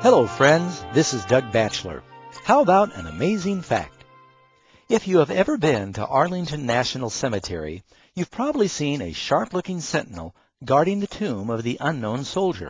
Hello friends, this is Doug Batchelor. How about an amazing fact? If you have ever been to Arlington National Cemetery, you've probably seen a sharp-looking sentinel guarding the tomb of the unknown soldier.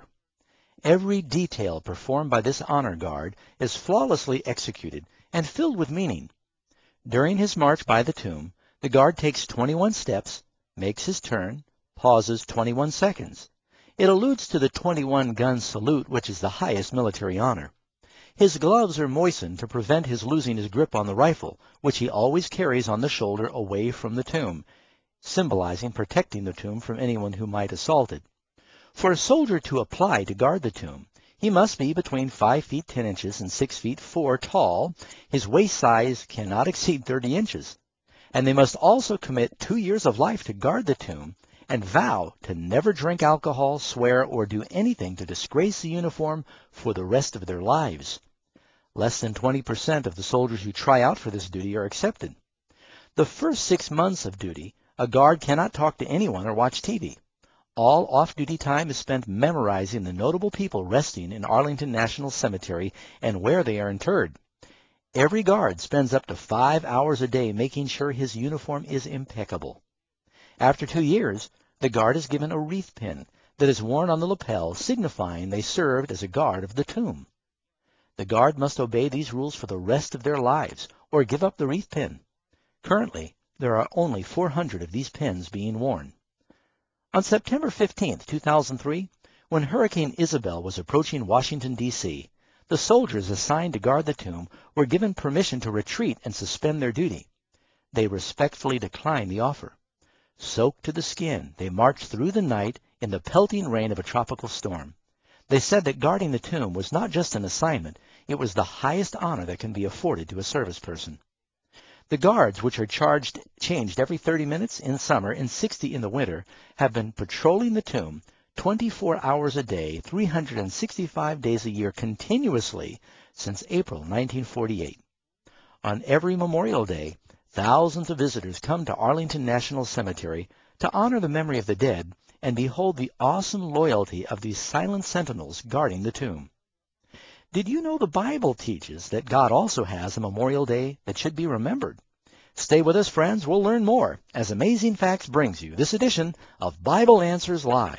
Every detail performed by this honor guard is flawlessly executed and filled with meaning. During his march by the tomb, the guard takes 21 steps, makes his turn, pauses 21 seconds. It alludes to the 21-gun salute, which is the highest military honor. His gloves are moistened to prevent his losing his grip on the rifle, which he always carries on the shoulder away from the tomb, symbolizing protecting the tomb from anyone who might assault it. For a soldier to apply to guard the tomb, he must be between 5 feet 10 inches and 6 feet 4 tall. His waist size cannot exceed 30 inches. And they must also commit 2 years of life to guard the tomb and vow to never drink alcohol, swear, or do anything to disgrace the uniform for the rest of their lives. Less than 20% of the soldiers who try out for this duty are accepted. The first 6 months of duty, a guard cannot talk to anyone or watch TV. All off-duty time is spent memorizing the notable people resting in Arlington National Cemetery and where they are interred. Every guard spends up to 5 hours a day making sure his uniform is impeccable. After 2 years, the guard is given a wreath pin that is worn on the lapel, signifying they served as a guard of the tomb. The guard must obey these rules for the rest of their lives or give up the wreath pin. Currently, there are only 400 of these pins being worn. On September 15, 2003, when Hurricane Isabel was approaching Washington, D.C., the soldiers assigned to guard the tomb were given permission to retreat and suspend their duty. They respectfully declined the offer. Soaked to the skin, they marched through the night in the pelting rain of a tropical storm. They said that guarding the tomb was not just an assignment, it was the highest honor that can be afforded to a service person. The guards, which are changed every 30 minutes in summer and 60 in the winter, have been patrolling the tomb 24 hours a day, 365 days a year continuously since April 1948. On every Memorial Day, thousands of visitors come to Arlington National Cemetery to honor the memory of the dead and behold the awesome loyalty of these silent sentinels guarding the tomb. Did you know the Bible teaches that God also has a Memorial Day that should be remembered? Stay with us, friends. We'll learn more as Amazing Facts brings you this edition of Bible Answers Live.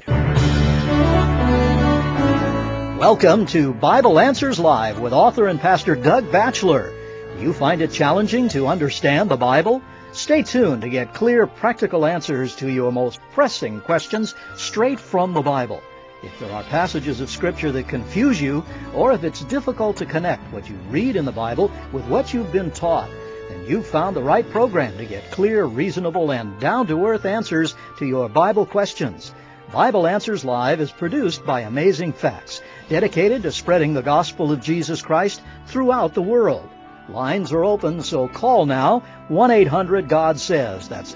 Welcome to Bible Answers Live with author and pastor Doug Batchelor. You find it challenging to understand the Bible? Stay tuned to get clear, practical answers to your most pressing questions straight from the Bible. If there are passages of Scripture that confuse you, or if it's difficult to connect what you read in the Bible with what you've been taught, then you've found the right program to get clear, reasonable, and down-to-earth answers to your Bible questions. Bible Answers Live is produced by Amazing Facts, dedicated to spreading the gospel of Jesus Christ throughout the world. Lines are open, so call now, 1-800-GOD-SAYS. That's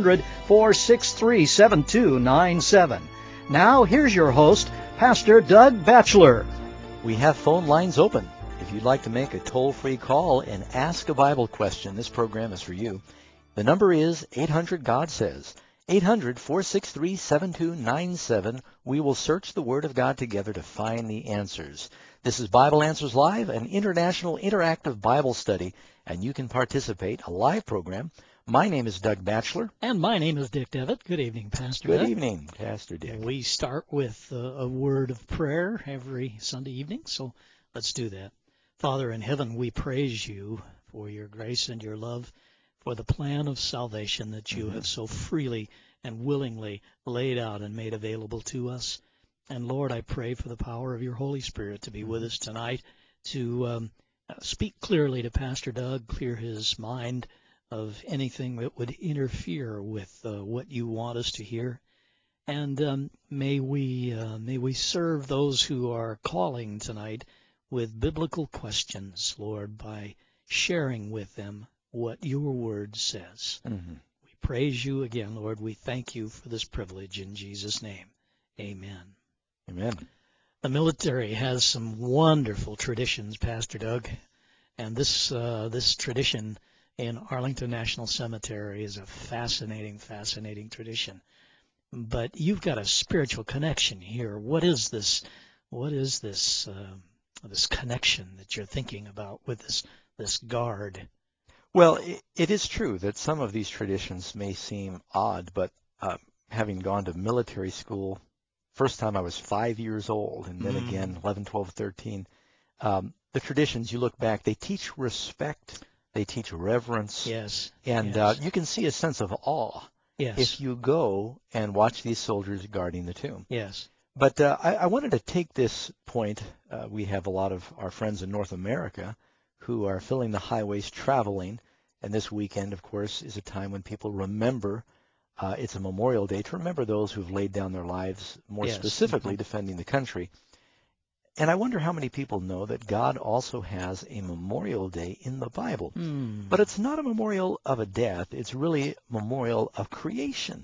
800-463-7297. Now, here's your host, Pastor Doug Batchelor. We have phone lines open. If you'd like to make a toll-free call and ask a Bible question, this program is for you. The number is 800-GOD-SAYS. 800-463-7297. We will search the Word of God together to find the answers. This is Bible Answers Live, an international interactive Bible study, and you can participate, a live program. My name is Doug Batchelor. And my name is Dick Devitt. Good evening, Pastor Good Doug. evening, Pastor Dick. We start with a word of prayer every Sunday evening, so let's do that. Father in heaven, we praise you for your grace and your love, for the plan of salvation that you have so freely and willingly laid out and made available to us. And Lord, I pray for the power of your Holy Spirit to be with us tonight, to speak clearly to Pastor Doug, clear his mind of anything that would interfere with what you want us to hear. And may we serve those who are calling tonight with biblical questions, Lord, by sharing with them what your word says. We praise you again, Lord. We thank you for this privilege in Jesus' name. Amen. Amen. The military has some wonderful traditions, Pastor Doug, and this tradition in Arlington National Cemetery is a fascinating tradition. But you've got a spiritual connection here. What is this this connection that you're thinking about with this guard. Well, it is true that some of these traditions may seem odd, but having gone to military school, first time I was 5 years old, and then again 11, 12, 13, the traditions, you look back, they teach respect, they teach reverence, Yes. and Yes. you can see a sense of awe Yes. if you go and watch these soldiers guarding the tomb. Yes. But I wanted to take this point. We have a lot of our friends in North America who are filling the highways traveling, and this weekend, of course, is a time when people remember. It's a Memorial Day to remember those who've laid down their lives, more Yes. specifically defending the country. And I wonder how many people know that God also has a Memorial Day in the Bible. But it's not a memorial of a death. It's really a memorial of creation.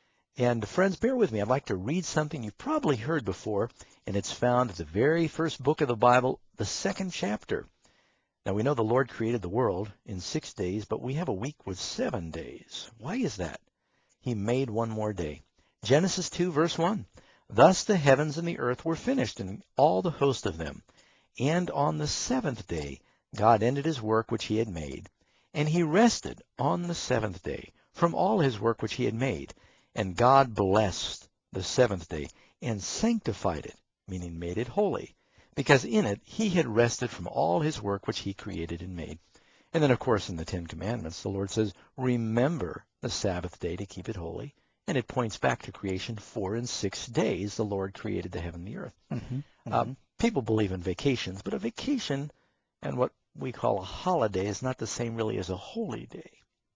And friends, bear with me. I'd like to read something you've probably heard before, and it's found at the very first book of the Bible, the 2nd chapter. Now, we know the Lord created the world in 6 days, but we have a week with 7 days. Why is that? He made one more day. Genesis 2, verse 1. Thus the heavens and the earth were finished, and all the host of them. And on the 7th day God ended his work which he had made, and he rested on the 7th day from all his work which he had made. And God blessed the 7th day and sanctified it, meaning made it holy, because in it he had rested from all his work which he created and made. And then, of course, in the 10 Commandments, the Lord says, remember the Sabbath day to keep it holy. And it points back to creation. 4 and 6 days the Lord created the heaven and the earth. People believe in vacations, but a vacation and what we call a holiday is not the same really as a holy day.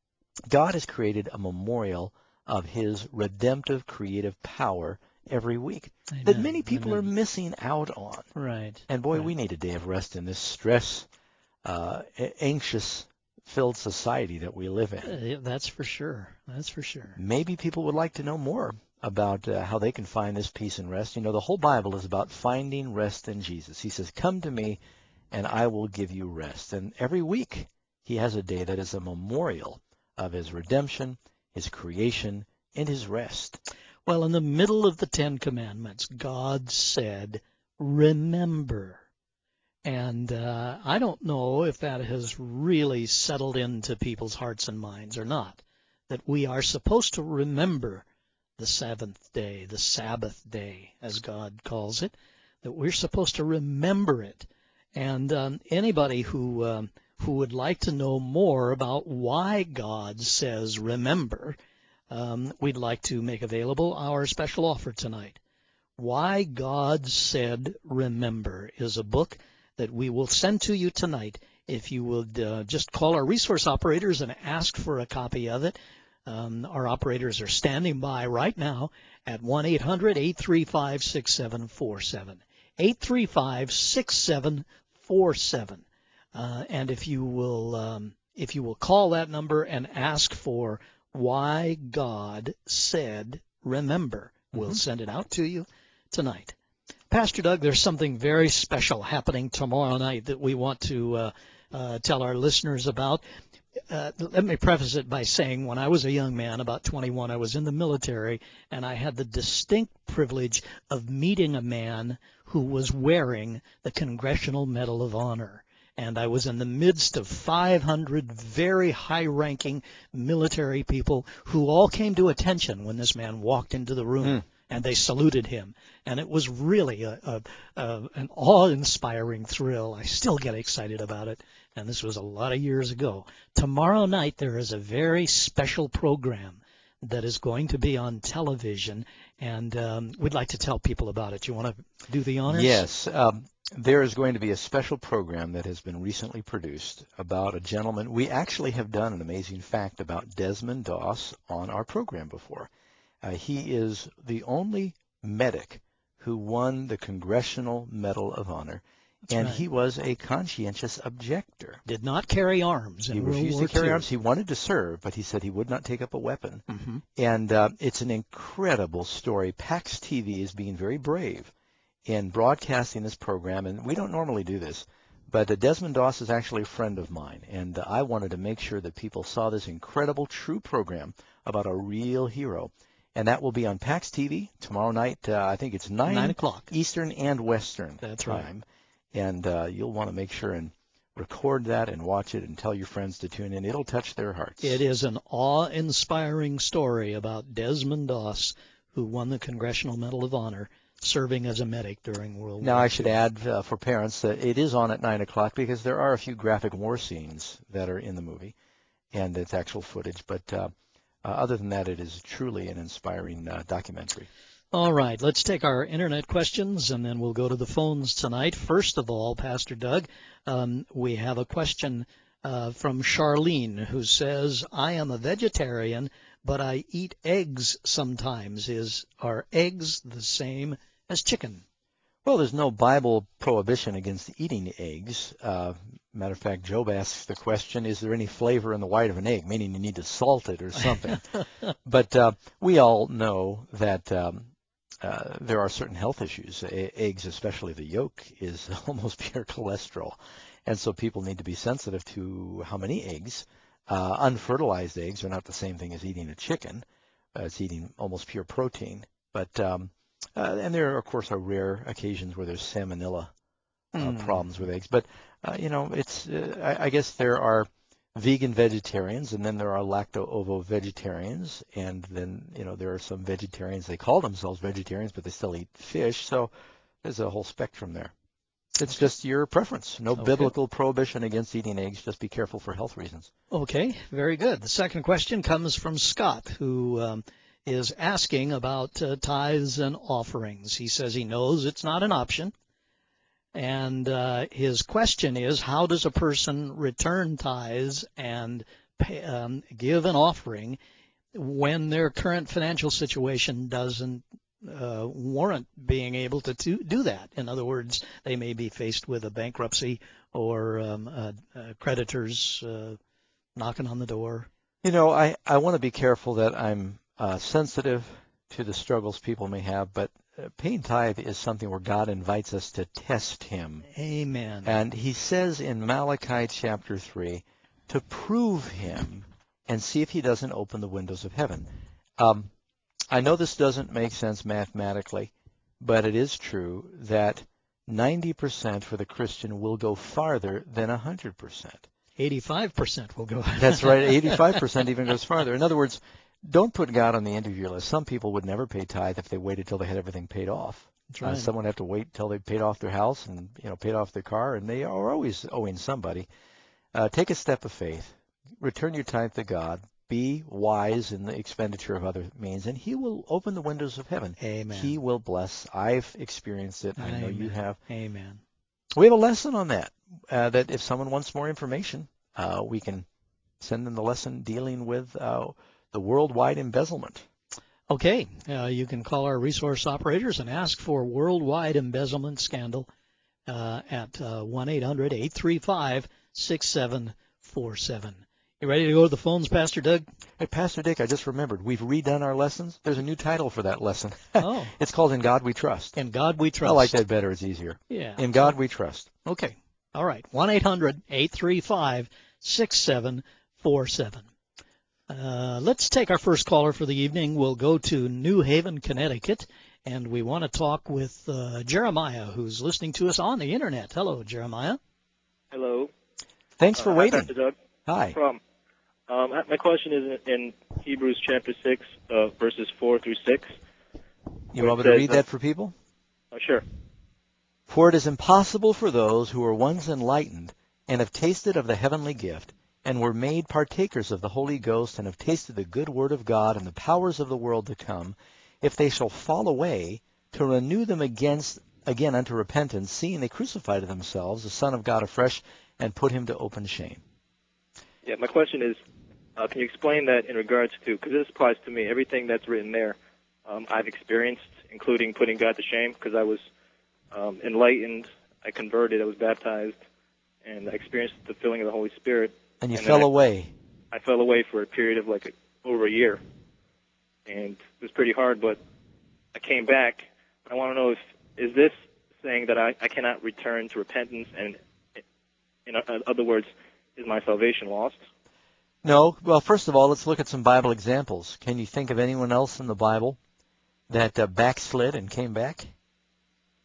God has created a memorial of his redemptive creative power every week that many people are missing out on. Right. And boy, right. we need a day of rest in this stress, anxious-filled society that we live in. That's for sure. That's for sure. Maybe people would like to know more about how they can find this peace and rest. You know, the whole Bible is about finding rest in Jesus. He says, come to me and I will give you rest. And every week he has a day that is a memorial of his redemption, his creation, and his rest. Well, in the middle of the 10 Commandments, God said, remember. And I don't know if that has really settled into people's hearts and minds or not, that we are supposed to remember the 7th day, the Sabbath day, as God calls it, that we're supposed to remember it. And anybody who would like to know more about why God says remember, we'd like to make available our special offer tonight. Why God Said Remember is a book that we will send to you tonight. If you would just call our resource operators and ask for a copy of it. Our operators are standing by right now at 1-800-835-6747. 835-6747. And if you will call that number and ask for Why God Said Remember, we'll send it out to you tonight. Pastor Doug, there's something very special happening tomorrow night that we want to tell our listeners about. Let me preface it by saying when I was a young man, about 21, I was in the military, and I had the distinct privilege of meeting a man who was wearing the Congressional Medal of Honor. And I was in the midst of 500 very high-ranking military people who all came to attention when this man walked into the room. And they saluted him. And it was really an awe-inspiring thrill. I still get excited about it. And this was a lot of years ago. Tomorrow night there is a very special program that is going to be on television. And we'd like to tell people about it. You want to do the honors? Yes. There is going to be a special program that has been recently produced about a gentleman. We actually have done an amazing fact about Desmond Doss on our program before. He is the only medic who won the Congressional Medal of Honor, and he was a conscientious objector. Did not carry arms in World War II. He refused to carry arms. He wanted to serve, but he said he would not take up a weapon. And it's an incredible story. PAX TV is being very brave in broadcasting this program, and we don't normally do this. But Desmond Doss is actually a friend of mine, and I wanted to make sure that people saw this incredible, true program about a real hero. And that will be on PAX TV tomorrow night. I think it's 9 o'clock Eastern and Western That's time. Right. And you'll want to make sure and record that and watch it and tell your friends to tune in. It'll touch their hearts. It is an awe-inspiring story about Desmond Doss, who won the Congressional Medal of Honor serving as a medic during World War II. Now, I should add for parents that it is on at 9 o'clock because there are a few graphic war scenes that are in the movie, and it's actual footage. But other than that, it is truly an inspiring documentary. All right, let's take our internet questions, and then we'll go to the phones tonight. First of all, Pastor Doug, we have a question from Charlene, who says, I am a vegetarian, but I eat eggs sometimes. Are eggs the same as chicken? Well, there's no Bible prohibition against eating eggs. Matter of fact, Job asks the question, is there any flavor in the white of an egg, meaning you need to salt it or something. But we all know that there are certain health issues. Eggs, especially the yolk, is almost pure cholesterol. And so people need to be sensitive to how many eggs. Unfertilized eggs are not the same thing as eating a chicken. It's eating almost pure protein. But and there, of course, are rare occasions where there's salmonella problems with eggs. But, I guess there are vegan vegetarians, and then there are lacto-ovo vegetarians, and then, there are some vegetarians, they call themselves vegetarians, but they still eat fish. So there's a whole spectrum there. It's just your preference. No biblical prohibition against eating eggs. Just be careful for health reasons. Okay, very good. The second question comes from Scott, who is asking about tithes and offerings. He says he knows it's not an option. And his question is, how does a person return tithes and give an offering when their current financial situation doesn't warrant being able to do that? In other words, they may be faced with a bankruptcy or creditors knocking on the door. I want to be careful that I'm sensitive to the struggles people may have, but paying tithe is something where God invites us to test him. Amen. And he says in Malachi chapter 3 to prove him and see if he doesn't open the windows of heaven. I know this doesn't make sense mathematically, but it is true that 90% for the Christian will go farther than 100%. 85% will go. That's right. 85% even goes farther. In other words, don't put God on the end of your list. Some people would never pay tithe if they waited till they had everything paid off. That's right. Someone have to wait till they paid off their house and paid off their car, and they are always owing somebody. Take a step of faith. Return your tithe to God. Be wise in the expenditure of other means, and he will open the windows of heaven. Amen. He will bless. I've experienced it. Amen. I know you have. Amen. We have a lesson on that, that if someone wants more information, we can send them the lesson dealing with the worldwide embezzlement. Okay. You can call our resource operators and ask for Worldwide Embezzlement Scandal at 1-800-835-6747. You ready to go to the phones, Pastor Doug? Hey, Pastor Dick, I just remembered. We've redone our lessons. There's a new title for that lesson. Oh. It's called In God We Trust. In God We Trust. I like that better. It's easier. Yeah. In God We Trust. Okay. All right. 1-800-835-6747. Let's take our first caller for the evening. We'll go to New Haven, Connecticut, and we want to talk with Jeremiah, who's listening to us on the Internet. Hello, Jeremiah. Hello. Thanks for waiting. Hi, Pastor Doug. Hi. No problem. My question is in Hebrews chapter 6, verses 4 through 6. You want me to read that for people? Sure. For it is impossible for those who are once enlightened and have tasted of the heavenly gift and were made partakers of the Holy Ghost and have tasted the good word of God and the powers of the world to come, if they shall fall away, to renew them again unto repentance, seeing they crucified to themselves the Son of God afresh and put him to open shame. Yeah, my question is, can you explain that in regards to, because this applies to me, everything that's written there I've experienced, including putting God to shame, because I was enlightened, I converted, I was baptized, and I experienced the filling of the Holy Spirit. And you fell away. I fell away for a period of over a year, and it was pretty hard, but I came back. I want to know is this saying that I cannot return to repentance, and in other words, is my salvation lost? No. Well, first of all, let's look at some Bible examples. Can you think of anyone else in the Bible that backslid and came back?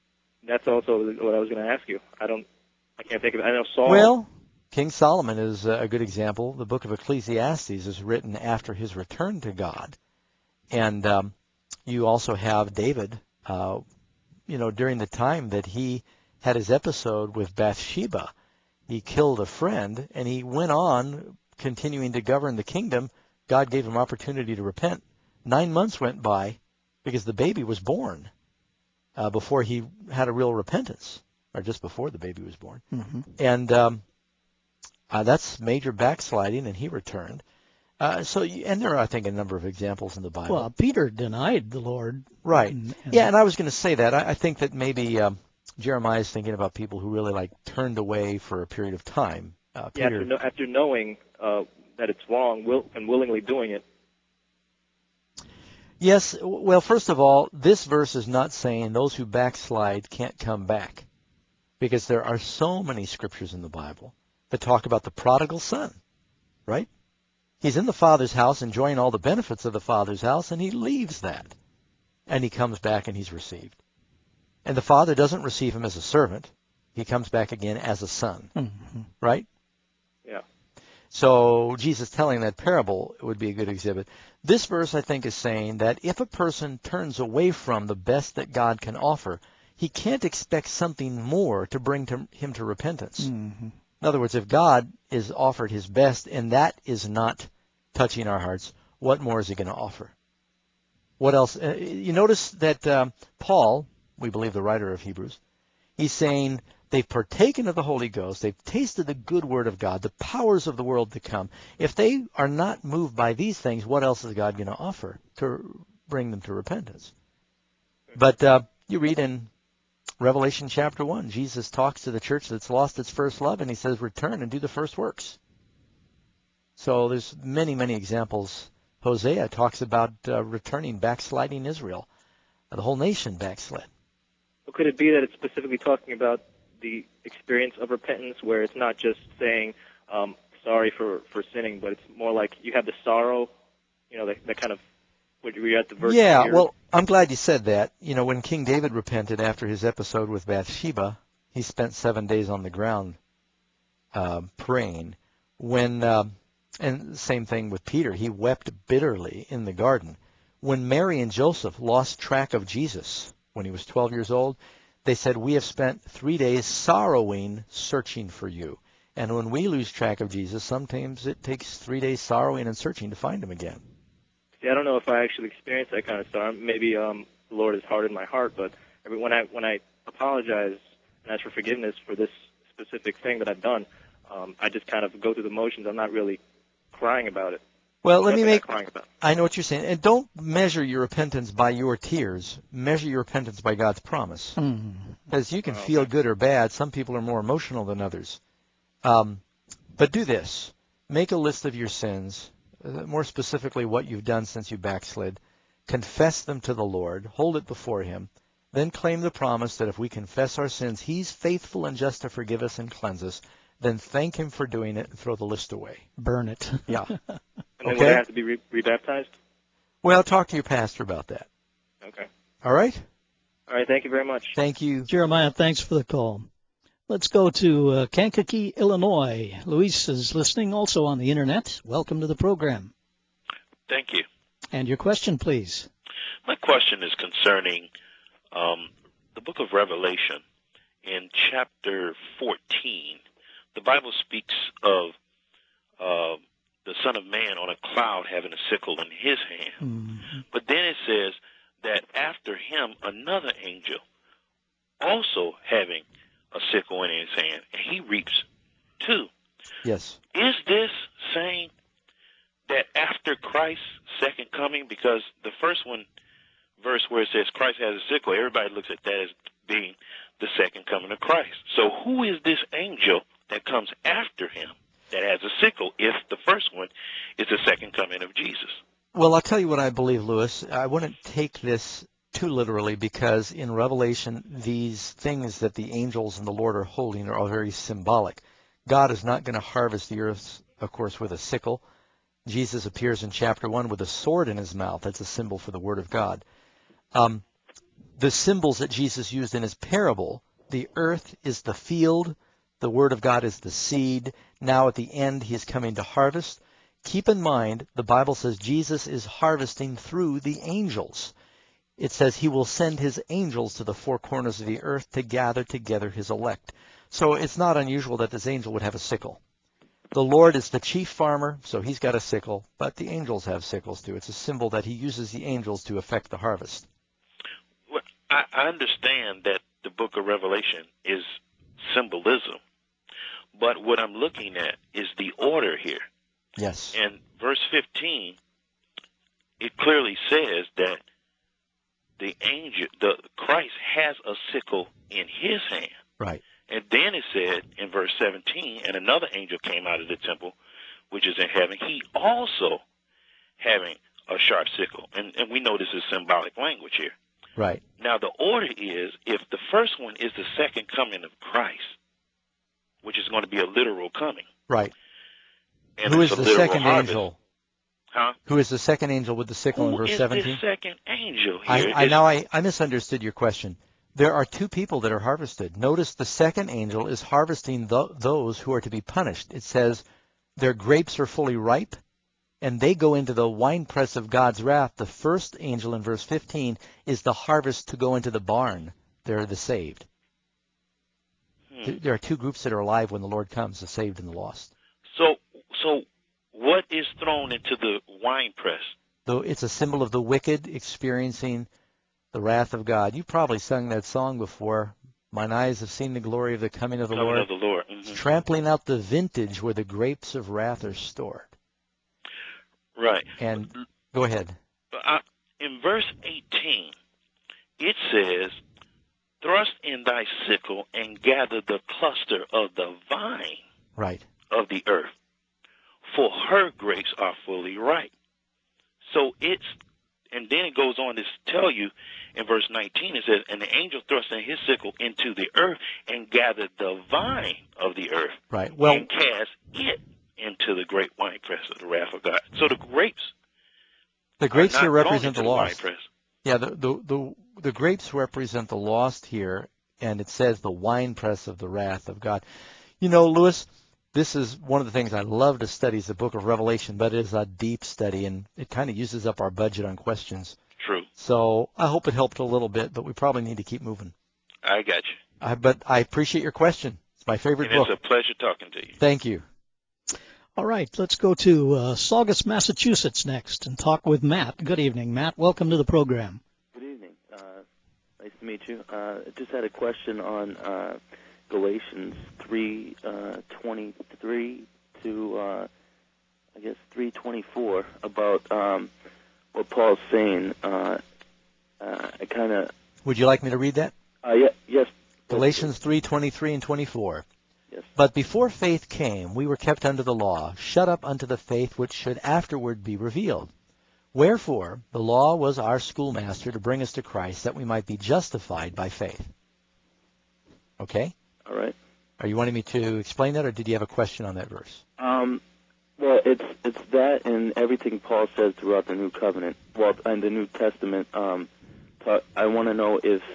that's also what I was going to ask you. I can't think of it. I know Saul. Well, King Solomon is a good example. The book of Ecclesiastes is written after his return to God. And you also have David, during the time that he had his episode with Bathsheba. He killed a friend, and he went on continuing to govern the kingdom. God gave him opportunity to repent. 9 months went by because the baby was born before he had a real repentance, or just before the baby was born. Mm-hmm. And that's major backsliding, and he returned. And there are, I think, a number of examples in the Bible. Well, Peter denied the Lord. Right. And I was going to say that. I think that maybe Jeremiah is thinking about people who really turned away for a period of time. Peter, after knowing that it's wrong and willingly doing it. Yes. Well, first of all, this verse is not saying those who backslide can't come back, because there are so many scriptures in the Bible that talk about the prodigal son, right? He's in the Father's house enjoying all the benefits of the Father's house, and he leaves that. And he comes back and he's received. And the Father doesn't receive him as a servant. He comes back again as a son, right? Yeah. So Jesus telling that parable would be a good exhibit. This verse, I think, is saying that if a person turns away from the best that God can offer, he can't expect something more to bring him to repentance. Mm-hmm. In other words, if God is offered his best and that is not touching our hearts, what more is he going to offer? What else? You notice that Paul, we believe the writer of Hebrews, he's saying they've partaken of the Holy Ghost, they've tasted the good word of God, the powers of the world to come. If they are not moved by these things, what else is God going to offer to bring them to repentance? But you read in Revelation chapter 1, Jesus talks to the church that's lost its first love, and he says, return and do the first works. So there's many, many examples. Hosea talks about returning, backsliding Israel. The whole nation backslid. Well, could it be that it's specifically talking about the experience of repentance, where it's not just saying sorry for sinning, but it's more like you have the sorrow, that kind of, what you're at the verse. Yeah, well, I'm glad you said that. When King David repented after his episode with Bathsheba, he spent 7 days on the ground praying. And same thing with Peter. He wept bitterly in the garden. When Mary and Joseph lost track of Jesus when he was 12 years old, they said, we have spent 3 days sorrowing, searching for you. And when we lose track of Jesus, sometimes it takes 3 days sorrowing and searching to find him again. See, I don't know if I actually experienced that kind of sorrow. Maybe the Lord has hardened my heart, but when I apologize and ask for forgiveness for this specific thing that I've done, I just kind of go through the motions. I'm not really crying about it. Well, I know what you're saying. And don't measure your repentance by your tears. Measure your repentance by God's promise. Because you can feel good or bad. Some people are more emotional than others. But do this. Make a list of your sins, more specifically what you've done since you backslid. Confess them to the Lord. Hold it before him. Then claim the promise that if we confess our sins, he's faithful and just to forgive us and cleanse us. Then thank him for doing it and throw the list away. Burn it. Yeah. And then would I have to be rebaptized? Well, talk to your pastor about that. Okay. All right? All right, thank you very much. Thank you. Jeremiah, thanks for the call. Let's go to Kankakee, Illinois. Luis is listening also on the Internet. Welcome to the program. Thank you. And your question, please. My question is concerning the book of Revelation. In chapter 14, the Bible speaks of the Son of Man on a cloud having a sickle in his hand. Mm-hmm. But then it says that after him, another angel also having a sickle in his hand, and he reaps too. Yes. Is this saying that after Christ's second coming, because the first one, verse where it says Christ has a sickle, everybody looks at that as being the second coming of Christ. So who is this angel that comes after him that has a sickle if the first one is the second coming of Jesus? Well, I'll tell you what I believe, Lewis. I wouldn't take this too literally, because in Revelation, these things that the angels and the Lord are holding are all very symbolic. God is not going to harvest the earth, of course, with a sickle. Jesus appears in chapter 1 with a sword in his mouth. That's a symbol for the Word of God. the symbols that Jesus used in his parable, the earth is the field, the Word of God is the seed. Now at the end, he is coming to harvest. Keep in mind, the Bible says Jesus is harvesting through the angels. It says he will send his angels to the four corners of the earth to gather together his elect. So it's not unusual that this angel would have a sickle. The Lord is the chief farmer, so he's got a sickle, but the angels have sickles too. It's a symbol that he uses the angels to affect the harvest. Well, I understand that the book of Revelation is symbolism, but what I'm looking at is the order here. Yes. In verse 15, it clearly says that the Christ has a sickle in his hand. Right. And then it said in verse 17, and another angel came out of the temple, which is in heaven, he also having a sharp sickle. And we know this is symbolic language here. Right. Now the order is, if the first one is the second coming of Christ, which is going to be a literal coming. Right. And Who it's is a the literal second harvest. angel? Huh? Who is the second angel with the sickle in verse 17? Who is the second angel here? I misunderstood your question. There are two people that are harvested. Notice the second angel is harvesting those who are to be punished. It says their grapes are fully ripe, and they go into the winepress of God's wrath. The first angel in verse 15 is the harvest to go into the barn. They're the saved. There are two groups that are alive when the Lord comes, the saved and the lost. So what is thrown into the winepress? Though it's a symbol of the wicked experiencing the wrath of God. You probably sung that song before. Mine eyes have seen the glory of the coming of the Lord. Of the Lord. Mm-hmm. It's trampling out the vintage where the grapes of wrath are stored. Right. And go ahead. In verse 18, it says, thrust in thy sickle and gather the cluster of the vine right. of the earth, for her grapes are fully ripe. So and then it goes on to tell you in verse 19, it says, and the angel thrust in his sickle into the earth and gathered the vine of the earth, right. Well, and cast it into the great winepress of the wrath of God. So the grapes here represent the lost. Winepress. Yeah, the grapes represent the lost here, and it says the winepress of the wrath of God. You know, Lewis, this is one of the things I love to study is the book of Revelation, but it is a deep study, and it kind of uses up our budget on questions. True. So I hope it helped a little bit, but we probably need to keep moving. I got you. But I appreciate your question. It's my favorite book. It's a pleasure talking to you. Thank you. All right, let's go to Saugus, Massachusetts next and talk with Matt. Good evening, Matt. Welcome to the program. Good evening. Nice to meet you. Just had a question on Galatians 3:23 to I guess 3:24 about what Paul's saying. I kind of. Would you like me to read that? Yes. Galatians 3:23 and 24. Yes. But before faith came, we were kept under the law, shut up unto the faith which should afterward be revealed. Wherefore, the law was our schoolmaster to bring us to Christ, that we might be justified by faith. Okay? All right. Are you wanting me to explain that, or did you have a question on that verse? Well, it's that and everything Paul says throughout the New Covenant. Well, and the New Testament. I want to know if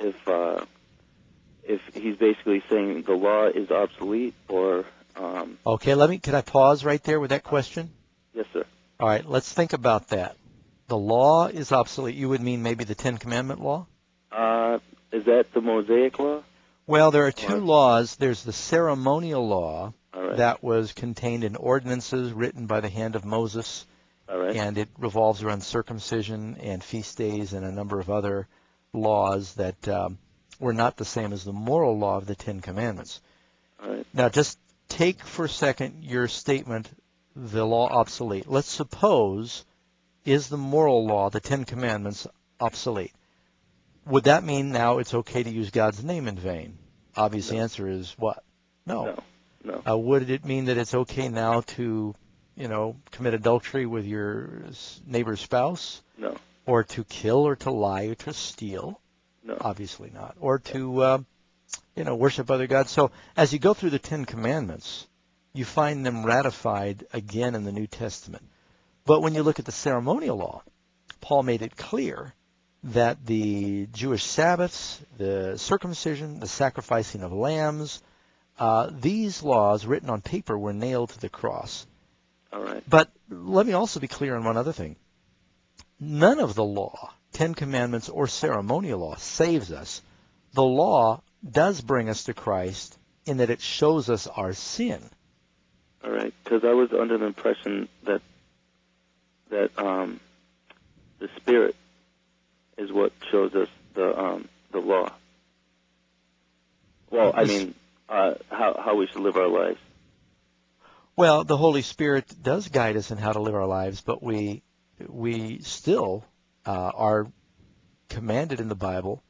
he's basically saying the law is obsolete, or. Okay. Can I pause right there with that question? Yes, sir. All right. Let's think about that. The law is obsolete. You would mean maybe the Ten Commandment law? Is that the Mosaic law? Well, there are two laws. There's the ceremonial law. Right. That was contained in ordinances written by the hand of Moses, right. And it revolves around circumcision and feast days and a number of other laws that were not the same as the moral law of the Ten Commandments. Right. Now, just take for a second your statement, the law obsolete. Let's suppose, is the moral law, the Ten Commandments, obsolete? Would that mean now it's okay to use God's name in vain? Obvious answer is what? No. Would it mean that it's okay now to, commit adultery with your neighbor's spouse? No. Or to kill or to lie or to steal? No. Obviously not. Or to, worship other gods. So as you go through the Ten Commandments, you find them ratified again in the New Testament. But when you look at the ceremonial law, Paul made it clear that the Jewish Sabbaths, the circumcision, the sacrificing of lambs, these laws written on paper were nailed to the cross. All right. But let me also be clear on one other thing. None of the law, Ten Commandments or ceremonial law, saves us. The law does bring us to Christ in that it shows us our sin. All right, because I was under the impression that the Spirit is what shows us the law. Well, I mean, how we should live our lives. Well, the Holy Spirit does guide us in how to live our lives, but we still are commanded in the Bible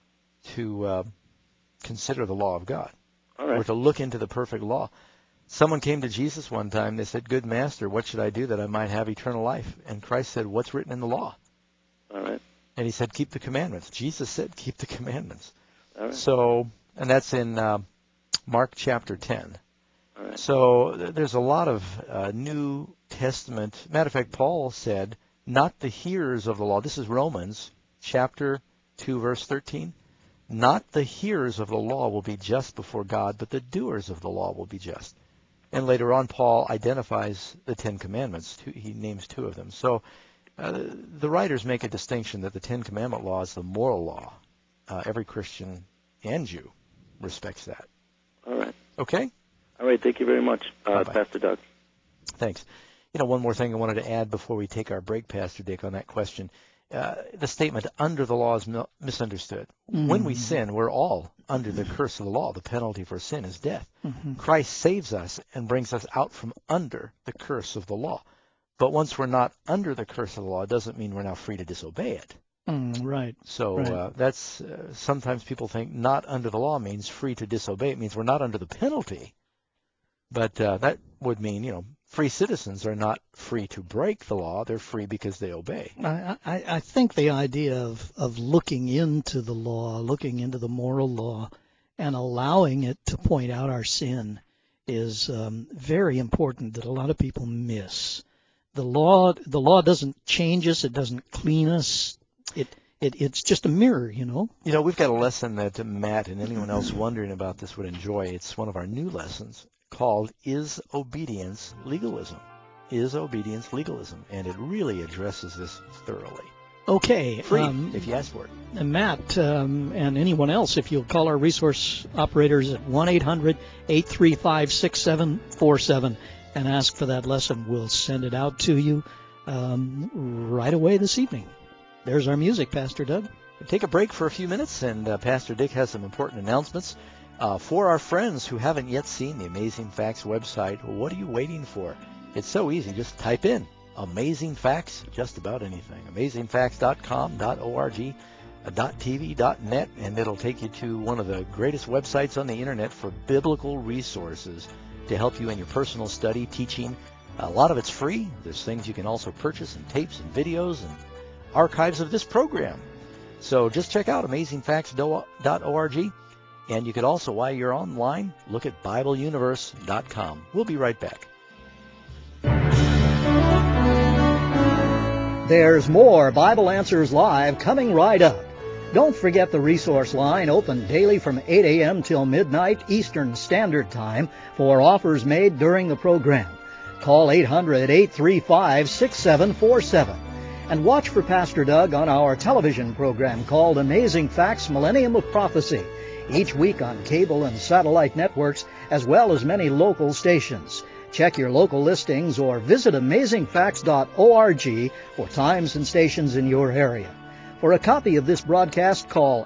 to consider the law of God. All right. Or to look into the perfect law. Someone came to Jesus one time. They said, "Good master, what should I do that I might have eternal life?" And Christ said, "What's written in the law?" All right. And he said, "Keep the commandments." Jesus said, "Keep the commandments." All right. So, and that's in Mark chapter 10. All right. So there's a lot of New Testament. Matter of fact, Paul said, "Not the hearers of the law." This is Romans chapter 2, verse 13. "Not the hearers of the law will be just before God, but the doers of the law will be just." And later on, Paul identifies the Ten Commandments. He names two of them. So the writers make a distinction that the Ten Commandment law is the moral law. Every Christian and Jew respects that. All right. Okay? All right. Thank you very much, Pastor Doug. Thanks. One more thing I wanted to add before we take our break, Pastor Dick, on that question. The statement, under the law, is misunderstood. Mm-hmm. When we sin, we're all under the curse of the law. The penalty for sin is death. Mm-hmm. Christ saves us and brings us out from under the curse of the law. But once we're not under the curse of the law, it doesn't mean we're now free to disobey it. Right. So Right. that's sometimes people think not under the law means free to disobey. It means we're not under the penalty. But that would mean, free citizens are not free to break the law. They're free because they obey. I think the idea of looking into the law, looking into the moral law, and allowing it to point out our sin is very important that a lot of people miss. The law doesn't change us. It doesn't clean us. It's just a mirror, We've got a lesson that Matt and anyone else wondering about this would enjoy. It's one of our new lessons called Is Obedience Legalism? Is Obedience Legalism? And it really addresses this thoroughly. Okay. Free, if you ask for it. And Matt and anyone else, if you'll call our resource operators at 1-800-835-6747 and ask for that lesson, we'll send it out to you right away this evening. There's our music, Pastor Doug. We'll take a break for a few minutes, and Pastor Dick has some important announcements. For our friends who haven't yet seen the Amazing Facts website, what are you waiting for? It's so easy. Just type in Amazing Facts, just about anything. AmazingFacts.com, .org, .tv, .net, and it'll take you to one of the greatest websites on the internet for biblical resources to help you in your personal study, teaching. A lot of it's free. There's things you can also purchase, and tapes and videos and archives of this program. So just check out AmazingFacts.org. And you could also, while you're online, look at BibleUniverse.com. We'll be right back. There's more Bible Answers Live coming right up. Don't forget the resource line, open daily from 8 a.m. till midnight Eastern Standard Time for offers made during the program. Call 800-835-6747. And watch for Pastor Doug on our television program called Amazing Facts Millennium of Prophecy, each week on cable and satellite networks, as well as many local stations. Check your local listings or visit AmazingFacts.org for times and stations in your area. For a copy of this broadcast, call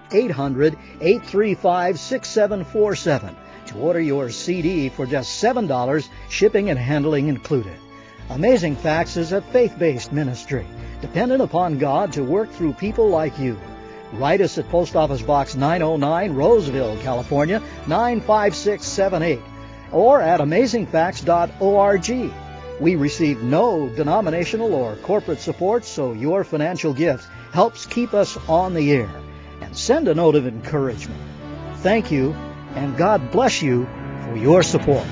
800-835-6747 to order your CD for just $7, shipping and handling included. Amazing Facts is a faith-based ministry, dependent upon God to work through people like you. Write us at Post Office Box 909, Roseville, California, 95678, or at AmazingFacts.org. We receive no denominational or corporate support, so your financial gift helps keep us on the air. And send a note of encouragement. Thank you, and God bless you for your support.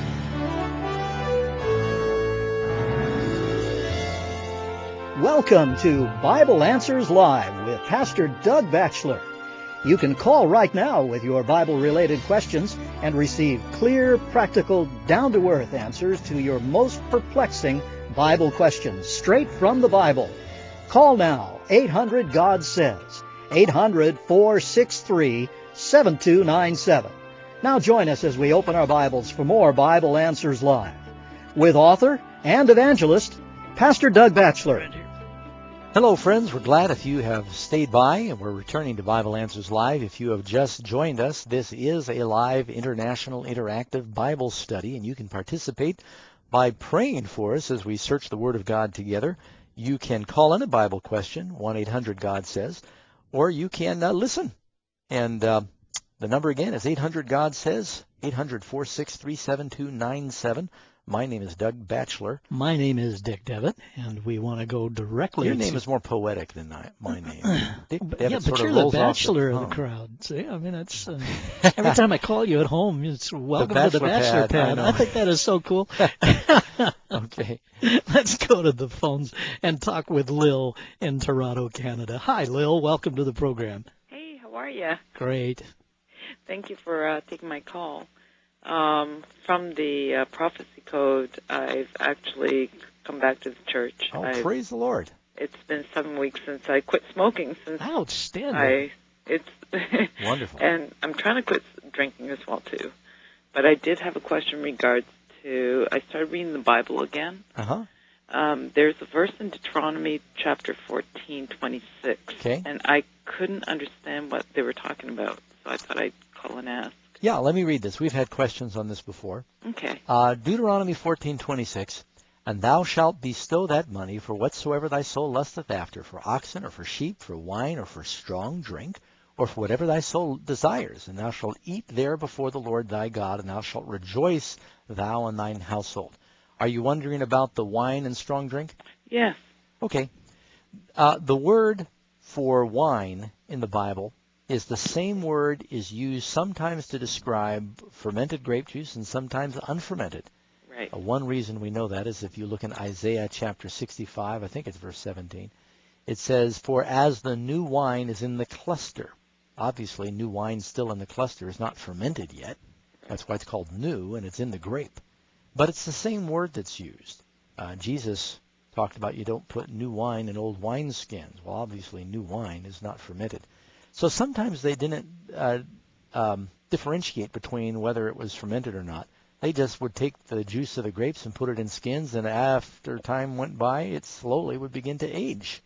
Welcome to Bible Answers Live with Pastor Doug Batchelor. You can call right now with your Bible-related questions and receive clear, practical, down-to-earth answers to your most perplexing Bible questions straight from the Bible. Call now, 800-GOD-SAYS, 800-463-7297. Now join us as we open our Bibles for more Bible Answers Live with author and evangelist, Pastor Doug Batchelor. Hello, friends. We're glad if you have stayed by, and we're returning to Bible Answers Live. If you have just joined us, this is a live international interactive Bible study, and you can participate by praying for us as we search the Word of God together. You can call in a Bible question, 1-800-GOD-SAYS, or you can listen. And the number again is 800-GOD-SAYS, 800-463-7297. My name is Doug Batchelor. My name is Dick Devitt, and we want to go directly. Your name is more poetic than my name. Dick Devitt, yeah, but you're the bachelor of the crowd. See, I mean, it's every time I call you at home, it's welcome to the bachelor pad. I think that is so cool. Okay, let's go to the phones and talk with Lil in Toronto, Canada. Hi, Lil. Welcome to the program. Hey, how are you? Great. Thank you for taking my call. From the Prophecy Code, I've actually come back to the church. Oh, praise the Lord. It's been 7 weeks since I quit smoking. Outstanding. It's wonderful. And I'm trying to quit drinking as well, too. But I did have a question in regards to, I started reading the Bible again. Uh-huh. There's a verse in Deuteronomy chapter 14:26. Okay. And I couldn't understand what they were talking about, so I thought I'd call and ask. Yeah, let me read this. We've had questions on this before. Okay. Deuteronomy 14:26, and thou shalt bestow that money for whatsoever thy soul lusteth after, for oxen, or for sheep, for wine, or for strong drink, or for whatever thy soul desires. And thou shalt eat there before the Lord thy God, and thou shalt rejoice, thou and thine household. Are you wondering about the wine and strong drink? Yes. Okay. The word for wine in the Bible is the same word is used sometimes to describe fermented grape juice and sometimes unfermented. Right. One reason we know that is if you look in Isaiah chapter 65, I think it's verse 17, it says, for as the new wine is in the cluster. Obviously, new wine still in the cluster is not fermented yet. That's why it's called new, and it's in the grape. But it's the same word that's used. Jesus talked about you don't put new wine in old wineskins. Well, obviously, new wine is not fermented. So sometimes they didn't differentiate between whether it was fermented or not. They just would take the juice of the grapes and put it in skins, and after time went by, it slowly would begin to age.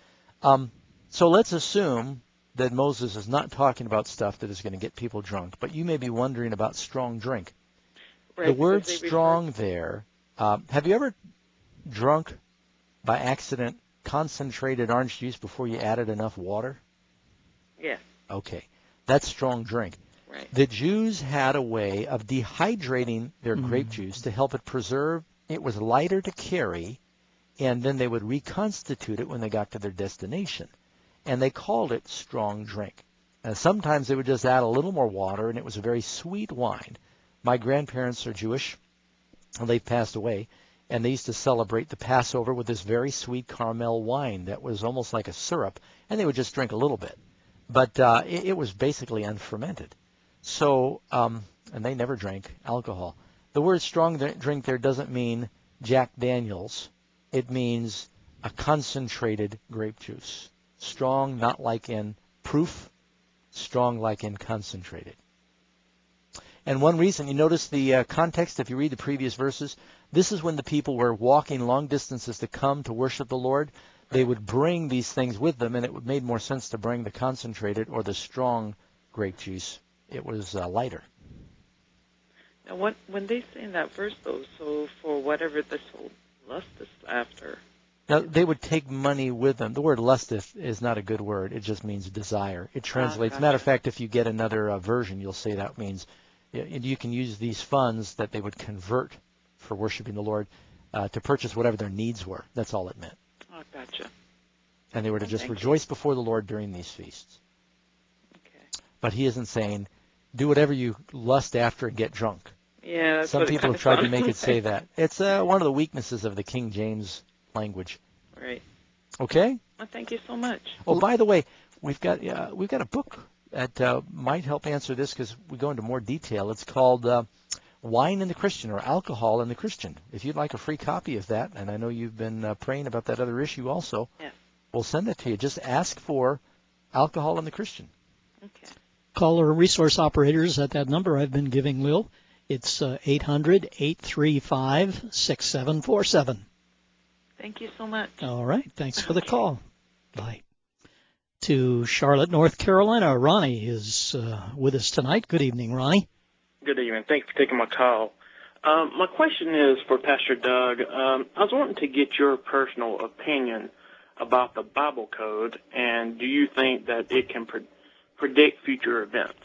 So let's assume that Moses is not talking about stuff that is going to get people drunk, but you may be wondering about strong drink. Right, the word strong there, have you ever drunk by accident concentrated orange juice before you added enough water? Yes. Okay. That's strong drink. Right. The Jews had a way of dehydrating their grape juice to help it preserve. It was lighter to carry, and then they would reconstitute it when they got to their destination. And they called it strong drink. Sometimes they would just add a little more water, and it was a very sweet wine. My grandparents are Jewish, and they've passed away, and they used to celebrate the Passover with this very sweet caramel wine that was almost like a syrup, and they would just drink a little bit. But it was basically unfermented. So, and they never drank alcohol. The word strong drink there doesn't mean Jack Daniels. It means a concentrated grape juice. Strong, not like in proof, strong like in concentrated. And one reason, you notice the context, if you read the previous verses, this is when the people were walking long distances to come to worship the Lord. They would bring these things with them, and it made more sense to bring the concentrated or the strong grape juice. It was lighter. Now, when they say in that verse, though, so for whatever the soul lusteth after. Now, they would take money with them. The word lusteth is not a good word. It just means desire. It translates. Gotcha. Matter of fact, if you get another version, you'll say that means you can use these funds that they would convert for worshiping the Lord to purchase whatever their needs were. That's all it meant. Oh, gotcha. And they were to just rejoice before the Lord during these feasts. Okay. But he isn't saying, do whatever you lust after and get drunk. Yeah, that's Some what people it have tried to sounded make it like. say that. It's one of the weaknesses of the King James language. Right. Okay? Well, thank you so much. Oh, by the way, we've got a book that might help answer this because we go into more detail. It's called Wine and the Christian, or Alcohol and the Christian. If you'd like a free copy of that, and I know you've been praying about that other issue also, Yes. we'll send it to you. Just ask for Alcohol and the Christian. Okay. Call our resource operators at that number I've been giving, Lil. It's 800-835-6747. Thank you so much. All right. Thanks for the call. Bye. To Charlotte, North Carolina, Ronnie is with us tonight. Good evening, Ronnie. Good evening. Thanks for taking my call. My question is for Pastor Doug. I was wanting to get your personal opinion about the Bible Code, and do you think that it can predict future events?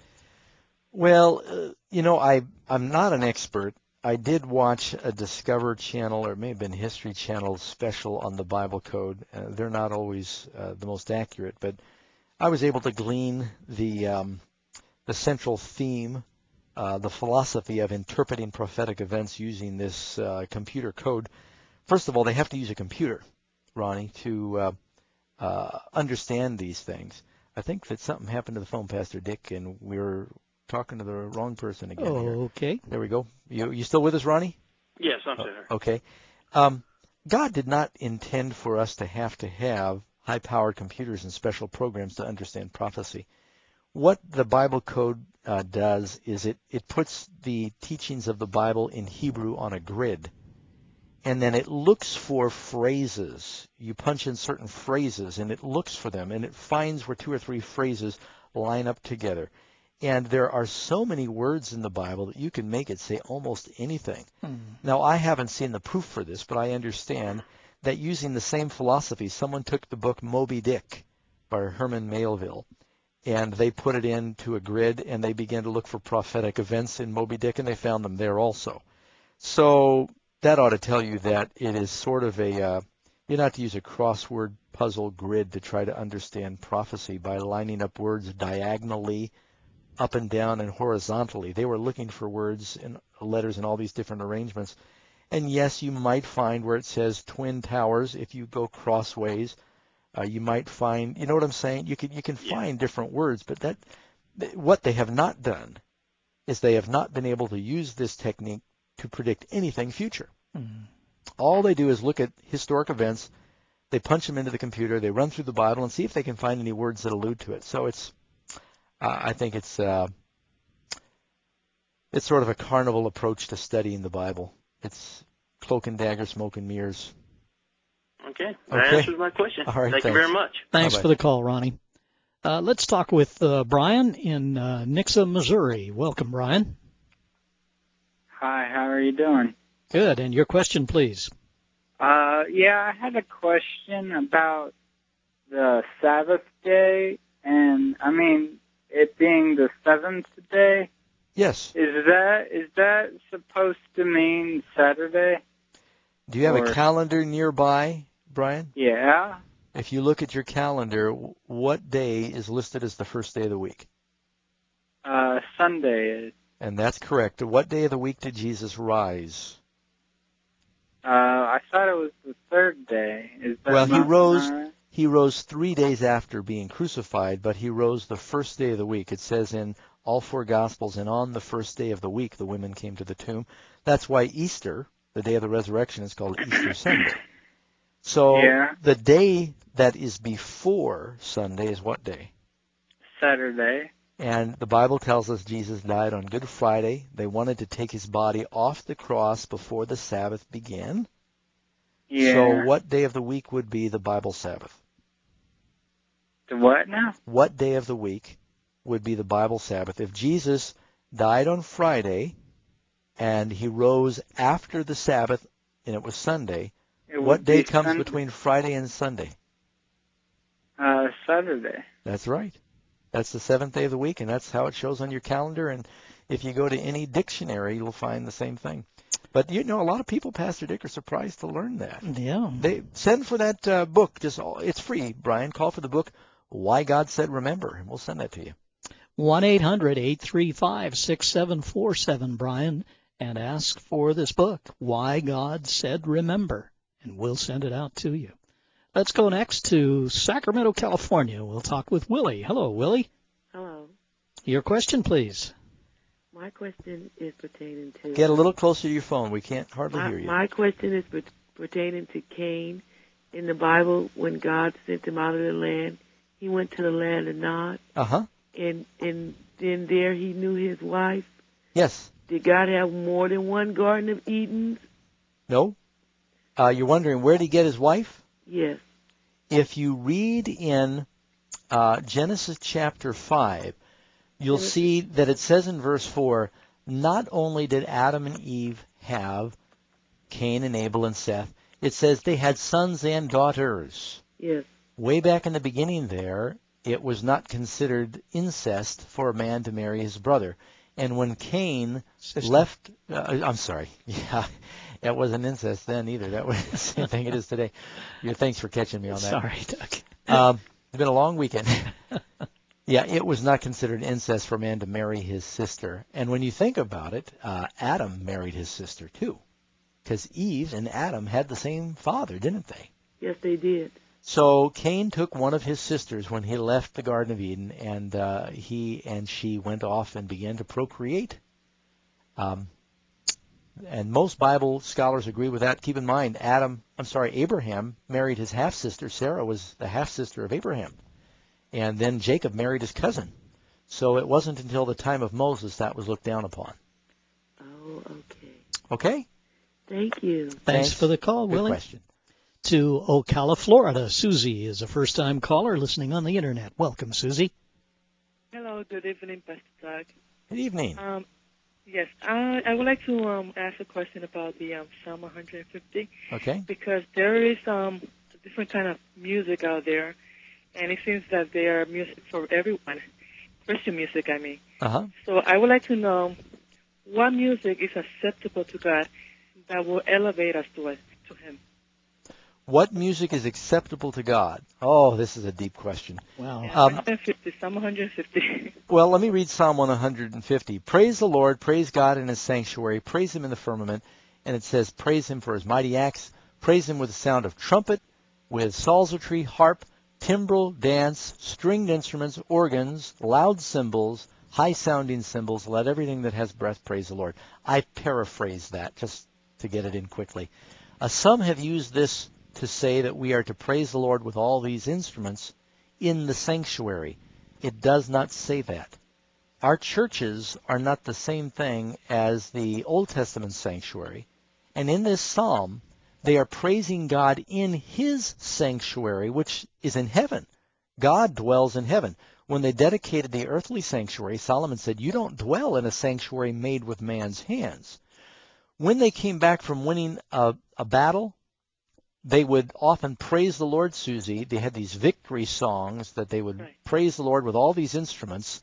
Well, I'm not an expert. I did watch a Discover Channel, or it may have been History Channel special on the Bible Code. They're not always the most accurate, but I was able to glean the central theme, the philosophy of interpreting prophetic events using this computer code. First of all, they have to use a computer, Ronnie, to understand these things. I think that something happened to the phone, Pastor Dick, and we're talking to the wrong person again here. Okay. There we go. You still with us, Ronnie? Yes, I'm there. Okay. God did not intend for us to have high-powered computers and special programs to understand prophecy. What the Bible Code does is it puts the teachings of the Bible in Hebrew on a grid, and then it looks for phrases. You punch in certain phrases, and it looks for them, and it finds where 2 or 3 phrases line up together. And there are so many words in the Bible that you can make it say almost anything. Now, I haven't seen the proof for this, but I understand that using the same philosophy, someone took the book Moby Dick by Herman Melville, and they put it into a grid, and they began to look for prophetic events in Moby Dick, and they found them there also. So that ought to tell you that it is sort of you not to use a crossword puzzle grid to try to understand prophecy by lining up words diagonally, up and down and horizontally. They were looking for words and letters in all these different arrangements. And yes, you might find where it says Twin Towers. If you go crossways, you might find, you know what I'm saying? You can find different words, but what they have not done is they have not been able to use this technique to predict anything future. All they do is look at historic events, they punch them into the computer, they run through the Bible and see if they can find any words that allude to it. So I think it's sort of a carnival approach to studying the Bible. It's cloak and dagger, smoke and mirrors. Okay, that answers my question. All right, Thank you very much. Thanks Bye-bye. for the call, Ronnie. Let's talk with Brian in Nixa, Missouri. Welcome, Brian. Hi, how are you doing? Good, and your question, please. I had a question about the Sabbath day, and it being the 7th day. Yes. Is that supposed to mean Saturday? Do you have a calendar nearby, Brian? Yeah. If you look at your calendar, what day is listed as the first day of the week? Sunday is. And that's correct. What day of the week did Jesus rise? I thought it was the 3rd day. Is that Well, not right? He rose 3 days after being crucified, but he rose the first day of the week. It says in all 4 Gospels, and on the first day of the week, the women came to the tomb. That's why Easter, the day of the resurrection, is called Easter Sunday. So the day that is before Sunday is what day? Saturday. And the Bible tells us Jesus died on Good Friday. They wanted to take his body off the cross before the Sabbath began. Yeah. So what day of the week would be the Bible Sabbath? The what now? What day of the week would be the Bible Sabbath? If Jesus died on Friday and he rose after the Sabbath and it was Sunday, what day comes between Friday and Sunday? Saturday. That's right. That's the 7th day of the week, and that's how it shows on your calendar. And if you go to any dictionary, you'll find the same thing. But, a lot of people, Pastor Dick, are surprised to learn that. Yeah. They send for that book. It's free, Brian. Call for the book, Why God Said Remember, and we'll send that to you. 1-800-835-6747, Brian, and ask for this book, Why God Said Remember, and we'll send it out to you. Let's go next to Sacramento, California. We'll talk with Willie. Hello, Willie. Hello. Your question, please. My question is pertaining to... Get a little closer to your phone. We can't hardly hear you. My question is pertaining to Cain. In the Bible, when God sent him out of the land, he went to the land of Nod. Uh-huh. And then there he knew his wife. Yes. Did God have more than one Garden of Eden? No. You're wondering, where did he get his wife? Yes. If you read in Genesis chapter 5, you'll see that it says in verse 4, not only did Adam and Eve have Cain and Abel and Seth, it says they had sons and daughters. Yes. Way back in the beginning there, it was not considered incest for a man to marry his brother. And when Cain left, I'm sorry, yeah, it wasn't incest then either. That was the same thing it is today. Thanks for catching me on that. Sorry, Doug. It's been a long weekend. Yeah, it was not considered incest for a man to marry his sister. And when you think about it, Adam married his sister too, because Eve and Adam had the same father, didn't they? Yes, they did. So Cain took one of his sisters when he left the Garden of Eden, and he and she went off and began to procreate. And most Bible scholars agree with that. Keep in mind, Abraham married his half-sister. Sarah was the half-sister of Abraham. And then Jacob married his cousin. So it wasn't until the time of Moses that was looked down upon. Oh, okay. Okay? Thank you. Thanks for the call, Willie. Good question. To Ocala, Florida, Susie is a first-time caller listening on the Internet. Welcome, Susie. Hello, good evening, Pastor Doug. Good evening. Yes, I would like to ask a question about the Psalm 150. Okay. Because there is a different kind of music out there, and it seems that they are music for everyone, Christian music, I mean. Uh-huh. So I would like to know what music is acceptable to God that will elevate us to Him. What music is acceptable to God? Oh, this is a deep question. Wow. 150, Psalm 150. Well, let me read Psalm 150. Praise the Lord, praise God in His sanctuary, praise Him in the firmament. And it says, praise Him for His mighty acts, praise Him with the sound of trumpet, with psaltery, harp, timbrel, dance, stringed instruments, organs, loud cymbals, high-sounding cymbals. Let everything that has breath praise the Lord. I paraphrase that just to get it in quickly. Some have used this to say that we are to praise the Lord with all these instruments in the sanctuary. It does not say that. Our churches are not the same thing as the Old Testament sanctuary. And in this psalm, they are praising God in His sanctuary, which is in heaven. God dwells in heaven. When they dedicated the earthly sanctuary, Solomon said, you don't dwell in a sanctuary made with man's hands. When they came back from winning a battle, they would often praise the Lord, Susie. They had these victory songs that they would praise the Lord with all these instruments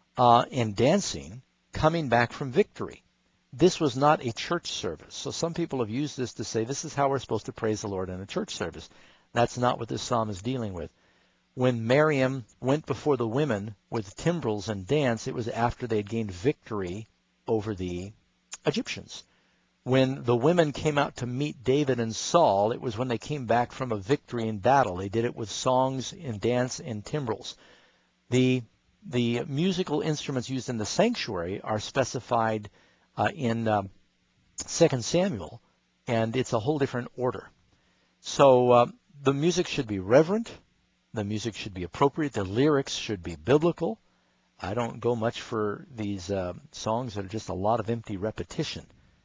and dancing coming back from victory. This was not a church service. So some people have used this to say this is how we're supposed to praise the Lord in a church service. That's not what this psalm is dealing with. When Miriam went before the women with timbrels and dance, it was after they had gained victory over the Egyptians. When the women came out to meet David and Saul, it was when they came back from a victory in battle. They did it with songs and dance and timbrels. The musical instruments used in the sanctuary are specified in 2 Samuel, and it's a whole different order. So the music should be reverent. The music should be appropriate. The lyrics should be biblical. I don't go much for these songs that are just a lot of empty repetition.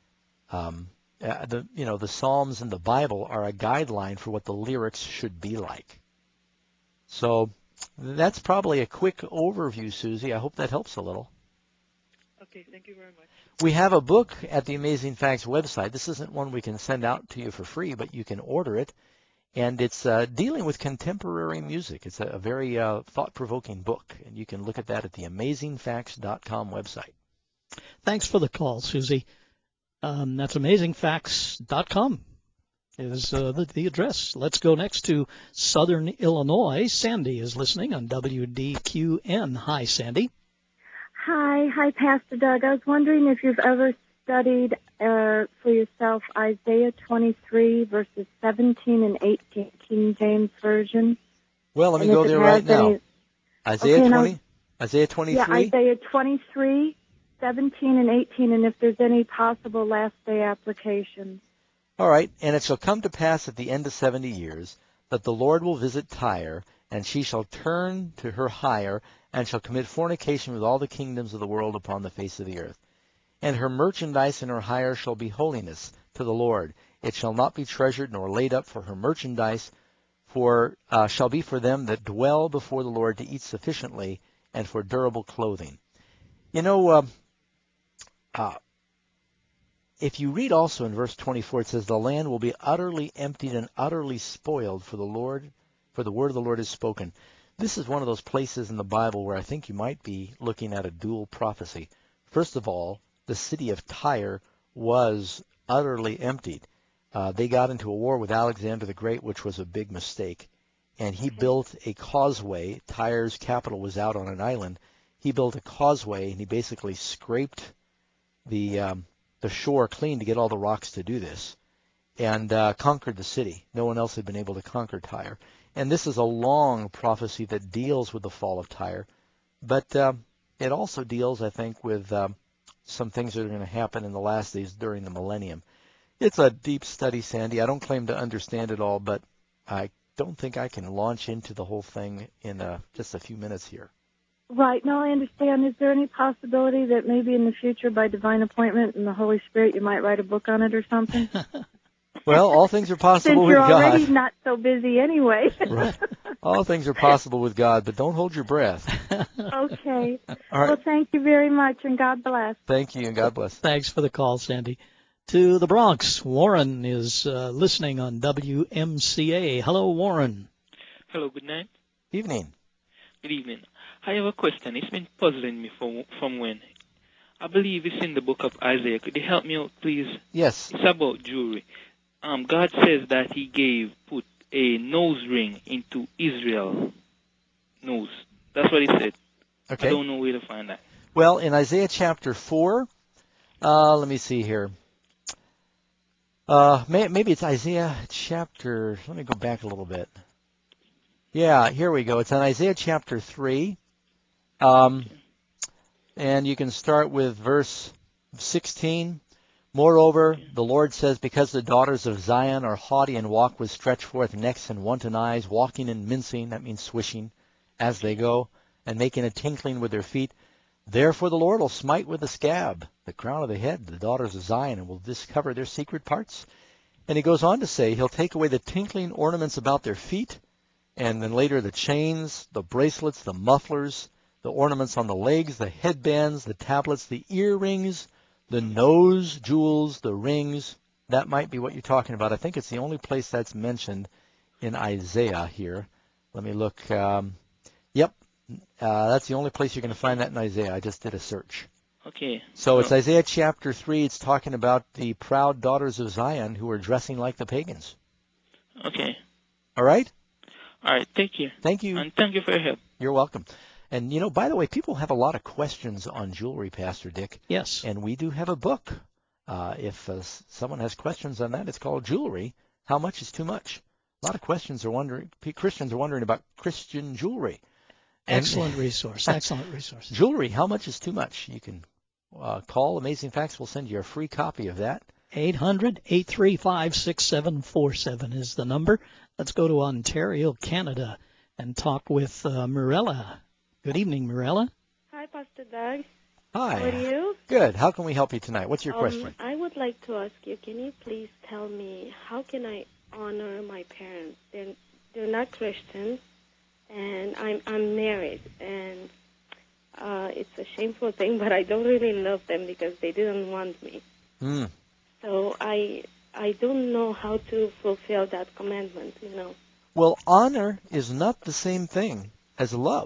The Psalms in the Bible are a guideline for what the lyrics should be like. So that's probably a quick overview, Susie. I hope that helps a little. Okay, thank you very much. We have a book at the Amazing Facts website. This isn't one we can send out to you for free, but you can order it. And it's dealing with contemporary music. It's a very thought-provoking book, and you can look at that at the AmazingFacts.com website. Thanks for the call, Susie. That's AmazingFacts.com is the address. Let's go next to Southern Illinois. Sandy is listening on WDQN. Hi, Sandy. Hi, Pastor Doug. I was wondering if you've ever studied for yourself Isaiah 23, verses 17 and 18, King James Version? Well, let me go there right now. Isaiah 20? Isaiah 23? Yeah, Isaiah 23, 17 and 18, and if there's any possible last day applications. All right. And it shall come to pass at the end of 70 years that the Lord will visit Tyre, and she shall turn to her hire, and shall commit fornication with all the kingdoms of the world upon the face of the earth. And her merchandise and her hire shall be holiness to the Lord. It shall not be treasured nor laid up, for her merchandise shall be for them that dwell before the Lord to eat sufficiently, and for durable clothing. You know, if you read also in verse 24, it says, the land will be utterly emptied and utterly spoiled, for the word of the Lord is spoken. This is one of those places in the Bible where I think you might be looking at a dual prophecy. First of all, the city of Tyre was utterly emptied. They got into a war with Alexander the Great, which was a big mistake. And he built a causeway. Tyre's capital was out on an island. He built a causeway, and he basically scraped the shore clean to get all the rocks to do this, and conquered the city. No one else had been able to conquer Tyre. And this is a long prophecy that deals with the fall of Tyre, but it also deals, I think, with some things that are going to happen in the last days during the millennium. It's a deep study, Sandy. I don't claim to understand it all, but I don't think I can launch into the whole thing in just a few minutes here. Right. No, I understand. Is there any possibility that maybe in the future, by divine appointment and the Holy Spirit, you might write a book on it or something? Well, all things are possible with God. Since you're already not so busy anyway. Right. All things are possible with God, but don't hold your breath. Okay. All right. Well, thank you very much, and God bless. Thank you, and God bless. Thanks for the call, Sandy. To the Bronx, Warren is listening on WMCA. Hello, Warren. Hello, good night. Evening. Good evening. I have a question. It's been puzzling me from when. I believe it's in the book of Isaiah. Could you help me out, please? Yes. It's about jewelry. God says that he put a nose ring into Israel's nose. That's what he said. Okay. I don't know where to find that. Well, in Isaiah chapter 4, let me see here. Maybe it's Isaiah chapter, let me go back a little bit. Yeah, here we go. It's in Isaiah chapter 3. And you can start with verse 16. Moreover, the Lord says, because the daughters of Zion are haughty and walk with stretched forth necks and wanton eyes, walking and mincing, that means swishing, as they go, and making a tinkling with their feet, therefore the Lord will smite with a scab the crown of the head, the daughters of Zion, and will discover their secret parts. And he goes on to say, he'll take away the tinkling ornaments about their feet, and then later the chains, the bracelets, the mufflers, the ornaments on the legs, the headbands, the tablets, the earrings, the nose jewels, the rings. That might be what you're talking about. I think it's the only place that's mentioned in Isaiah here. Let me look. Yep, that's the only place you're going to find that in Isaiah. I just did a search. Okay. So it's Isaiah chapter 3. It's talking about the proud daughters of Zion who are dressing like the pagans. Okay. All right? All right. Thank you. Thank you. And thank you for your help. You're welcome. And, you know, by the way, people have a lot of questions on jewelry, Pastor Dick. Yes. And we do have a book. If someone has questions on that, it's called Jewelry, How Much is Too Much? A lot of Christians are wondering about Christian jewelry. Excellent resource. Excellent resource. Jewelry, How Much is Too Much? You can call Amazing Facts. We'll send you a free copy of that. 800-835-6747 is the number. Let's go to Ontario, Canada, and talk with Mirella. Good evening, Mirella. Hi, Pastor Doug. Hi. How are you? Good. How can we help you tonight? What's your question? I would like to ask you, can you please tell me how can I honor my parents? They're not Christians, and I'm married, and it's a shameful thing, but I don't really love them because they didn't want me. So I don't know how to fulfill that commandment, you know. Well, honor is not the same thing as love.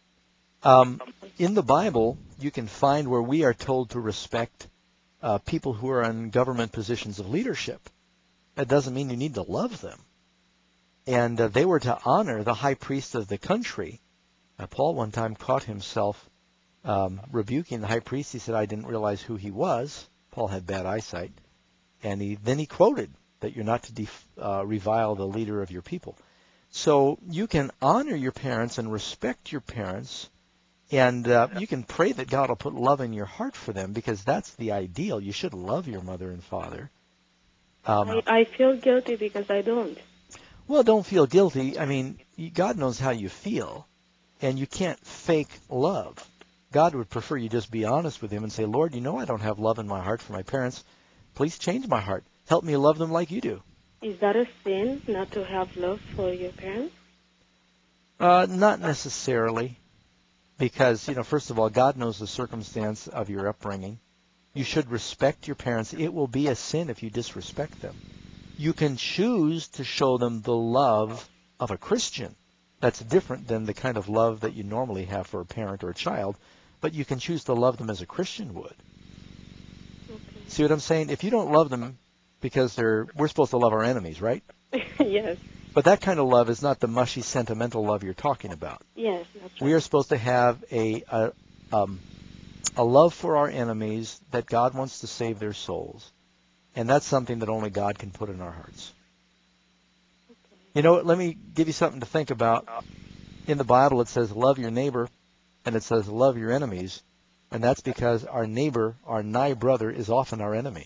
In the Bible, you can find where we are told to respect people who are in government positions of leadership. That doesn't mean you need to love them. And they were to honor the high priest of the country. Paul one time caught himself rebuking the high priest. He said, I didn't realize who he was. Paul had bad eyesight. And then he quoted that you're not to revile the leader of your people. So you can honor your parents and respect your parents, and you can pray that God will put love in your heart for them, because that's the ideal. You should love your mother and father. I feel guilty because I don't. Well, don't feel guilty. I mean, God knows how you feel, and you can't fake love. God would prefer you just be honest with him and say, Lord, you know I don't have love in my heart for my parents. Please change my heart. Help me love them like you do. Is that a sin, not to have love for your parents? Not necessarily, because, first of all, God knows the circumstance of your upbringing. You should respect your parents. It will be a sin if you disrespect them. You can choose to show them the love of a Christian. That's different than the kind of love that you normally have for a parent or a child, but you can choose to love them as a Christian would. Okay. See what I'm saying? If you don't love them because we're supposed to love our enemies, right? Yes. But that kind of love is not the mushy, sentimental love you're talking about. Yes, that's right. We are supposed to have a love for our enemies, that God wants to save their souls. And that's something that only God can put in our hearts. Okay. Let me give you something to think about. In the Bible, it says, love your neighbor, and it says, love your enemies. And that's because our neighbor, our nigh brother, is often our enemy.